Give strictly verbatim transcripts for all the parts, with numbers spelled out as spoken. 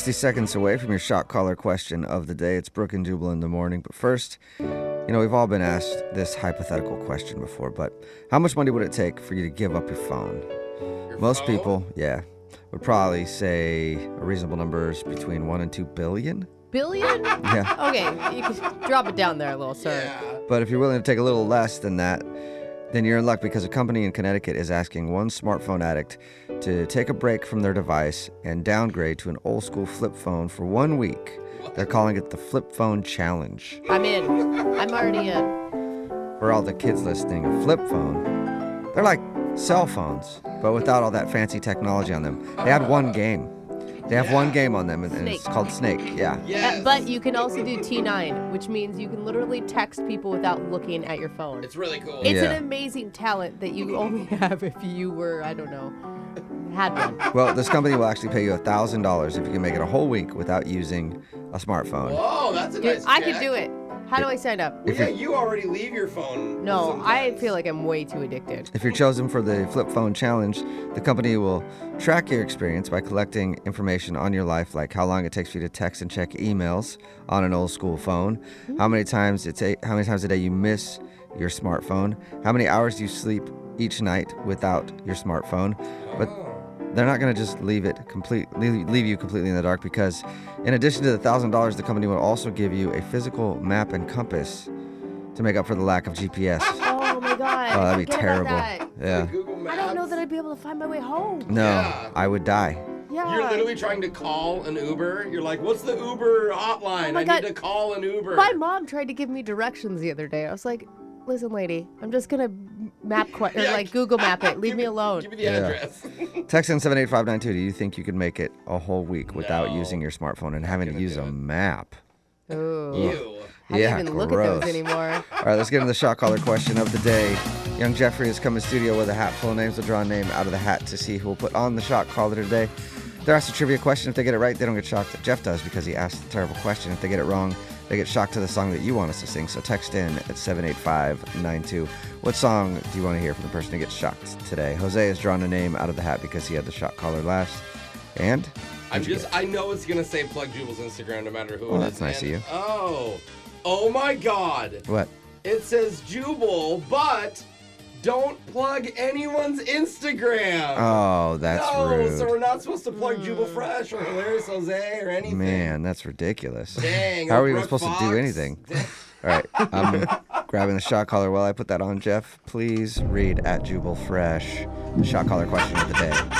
sixty seconds away from your shot caller question of the day. It's Brooke and Jubal in the morning. But first, you know, we've all been asked this hypothetical question before, but how much money would it take for you to give up your phone? Your Most phone? people, yeah, would probably say a reasonable number is between one and two billion. Billion? Yeah. Okay, you can drop it down there a little, sir. Yeah. But if you're willing to take a little less than that, then you're in luck because a company in Connecticut is asking one smartphone addict to take a break from their device and downgrade to an old school flip phone for one week. They're calling it the Flip Phone Challenge. I'm in. I'm already in. For all the kids listening, a flip phone, they're like cell phones, but without all that fancy technology on them. They had one game. They have Yeah. one game on them, and, and it's Snake. called Snake. Yeah. Yes. Uh, but you can also do T nine, which means you can literally text people without looking at your phone. It's really cool. It's Yeah. an amazing talent that you only have if you were, I don't know, had one. Well, this company will actually pay you one thousand dollars if you can make it a whole week without using a smartphone. Whoa, that's a Dude, nice I check. could do it. How do I sign up? Well, If yeah, you- you already leave your phone. No, I sometimes. feel like I'm way too addicted. If you're chosen for the Flip Phone Challenge, the company will track your experience by collecting information on your life, like how long it takes for you to text and check emails on an old school phone, how many times it's a, how many times a day you miss your smartphone, how many hours you sleep each night without your smartphone. But they're not going to just leave it complete, leave, leave you completely in the dark, because in addition to the one thousand dollars, the company will also give you a physical map and compass to make up for the lack of G P S. Oh my god. Oh, that'd be Forget about terrible. that. Yeah. Google Maps. I don't know that I'd be able to find my way home. No, Yeah. I would die. Yeah. You're literally trying to call an Uber. You're like, what's the Uber hotline? Oh my I God. need to call an Uber. My mom tried to give me directions the other day. I was like, listen, lady, I'm just gonna map qu- or Yeah. like Google map it. Leave Give me alone. Give me the Yeah. address. Text in seven eight five nine two. Do you think you could make it a whole week without No. using your smartphone and having to gonna use do a it. map? Ooh. Ew. How Yeah, do you even look gross. at those anymore? All right, let's get into the shot caller question of the day. Young Jeffrey has come in studio with a hat full of names. We'll draw a name out of the hat to see who will put on the shot caller today. They're asked a trivia question. If they get it right, they don't get shocked. Jeff does because he asked a terrible question. If they get it wrong, they get shocked to the song that you want us to sing. So text in at seven eight five nine two. What song do you want to hear from the person who gets shocked today? Jose has drawn a name out of the hat because he had the shot caller last. And? I'm What'd you just, I know it's going to say plug Jubal's Instagram no matter who Well, it that's is. nice of and- you. Oh. Oh my God. get? What? It says Jubal, but don't plug anyone's Instagram. Oh, that's no, rude. so we're not supposed to plug Jubal Fresh or Hilarious Jose or anything. Man, that's ridiculous. Dang. How or are we even Brooke supposed to do Fox. anything? All right, I'm grabbing the shot caller while I put that on. Jeff, please read at Jubal Fresh the shot caller question of the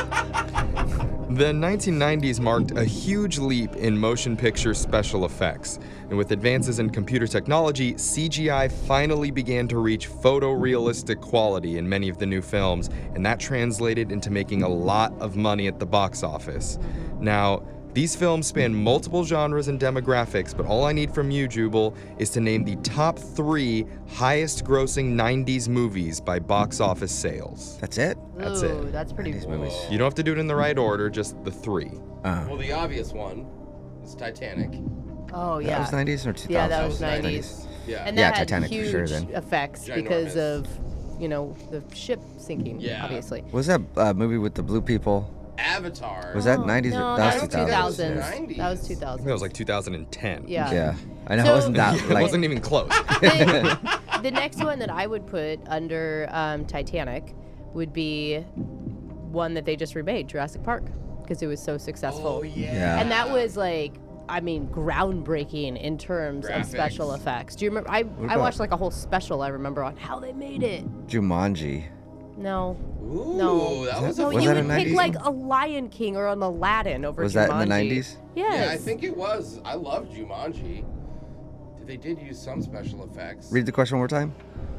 day. The nineteen nineties marked a huge leap in motion picture special effects. And with advances in computer technology, C G I finally began to reach photorealistic quality in many of the new films, and that translated into making a lot of money at the box office. Now, these films span multiple genres and demographics, but all I need from you, Jubal, is to name the top three highest grossing nineties movies by box office sales. That's it? That's Ooh, it. that's pretty nineties cool. movies. You don't have to do it in the right order, just the three. Uh, Well, the obvious one is Titanic. Oh, that yeah. was nineties or two thousands? Yeah, that was That was nineties. Yeah. And Yeah, that had Titanic for huge sure then. effects because Ginormous. of, you know, the ship sinking, Yeah. obviously. Was that uh, movie with the blue people? Avatar. Was that Oh, nineties? No, or, that that was was two two thousands. two thousands. nineties. That was I think that two thousands. was like two thousand ten. Yeah. Yeah, I know So- it wasn't that It like. wasn't even close. the, the next one that I would put under um, Titanic would be one that they just remade, Jurassic Park, because it was so successful. Oh, yeah. Yeah. And that was like, I mean, groundbreaking in terms Graphics. of special effects. Do you remember? I, I about- watched like a whole special, I remember, on how they made it. Jumanji. No. Ooh, No. that was No, a Was you that would a pick nineties like one? a Lion King or an Aladdin over Was Jumanji. that in the nineties? Yes. Yeah, I think it was. I love Jumanji. They did use some special effects. Read the question one more time.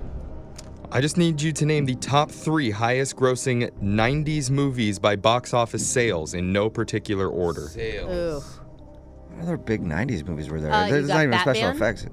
I just need you to name the top three highest grossing nineties movies by box office sales in no particular order. Sales. Ooh. What other big nineties movies were there? Uh, you There's got not even special Batman? effects.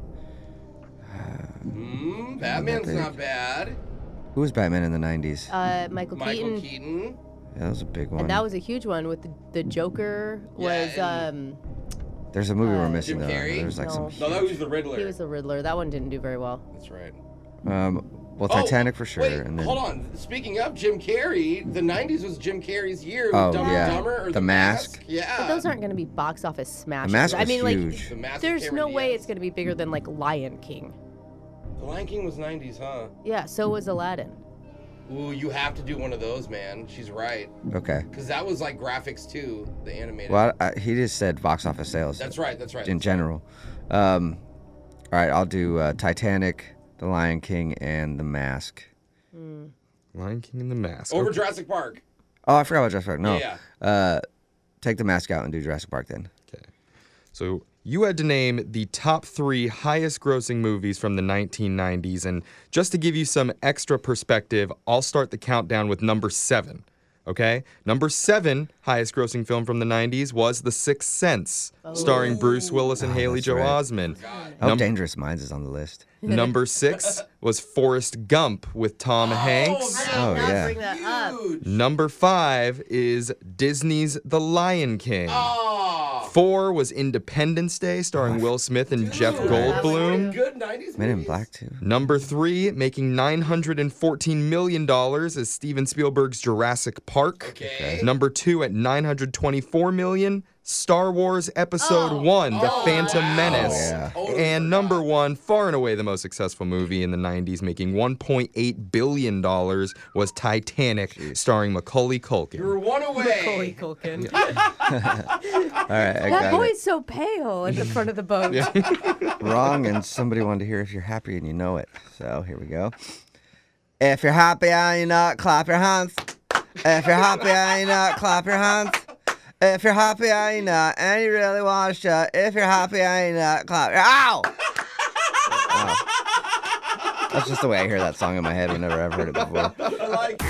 Hmm, Batman's big. not bad. Who was Batman in the nineties? Uh, Michael, Michael Keaton. Keaton. Yeah, that was a big one. And that was a huge one with the, the Joker was Yeah, um There's a movie uh, we're missing Jim though. Carrey? There's like No. some. No, that was the Riddler. he was the Riddler. That one didn't do very well. That's right. Um, Well, Oh, Titanic for sure. Wait, and then, hold on. Speaking of Jim Carrey, the nineties was Jim Carrey's year. with Oh, Dumb and yeah. Dumber or The The, Mask. Yeah. But those aren't going to be box office smashes. The Mask I was mean, like, huge. The Mask with there's no Cameron way Diaz. it's going to be bigger than like Lion King. The Lion King was nineties, huh? Yeah, so was Aladdin. Ooh, you have to do one of those, man. She's right. Okay. Because that was like graphics too, the animated. Well, I, he just said box office sales. That's right, that's right. In that's general. Um, all right, I'll do uh, Titanic, The Lion King, and The Mask. Lion King and the Mask. right. Over Okay. Jurassic Park. Oh, I forgot about Jurassic Park. No. Yeah, Uh, take The Mask out and do Jurassic Park then. Okay. So you had to name the top three highest grossing movies from the nineteen nineties. And just to give you some extra perspective, I'll start the countdown with number seven. Okay? Number seven highest grossing film from the nineties was The Sixth Sense, starring Bruce Willis and Oh, Haley that's Joel right. Osment. I hope Num- Dangerous Minds is on the list. Number six was Forrest Gump with Tom Hanks. Oh, Not yeah. bring that up. Huge. Number five is Disney's The Lion King. Oh, Four was Independence Day, starring Will Smith and Jeff dude, Goldblum. Good nineties Men in movies. Black too. Number three, making nine hundred fourteen million dollars, is Steven Spielberg's Jurassic Park. Okay. Number two at nine hundred twenty-four million dollars, Star Wars Episode Oh. one, The Oh, Phantom wow. Menace. Yeah. Totally And forgot. number one, far and away the most successful movie in the nineties, making one point eight billion dollars, was Titanic, starring Macaulay Culkin. You were one away. Culkin. All right, I That got boy's so pale at the front of the boat. it. Wrong, and somebody wanted to hear if you're happy and you know it. So here we go. If you're happy and you know it, clap your hands. If you're happy and you know it, clap your hands. If you're happy and you know it, and you really want to show it, if you're happy and you know it, clap your Ow! Wow. That's just the way I hear that song in my head whenever I've heard it before. I like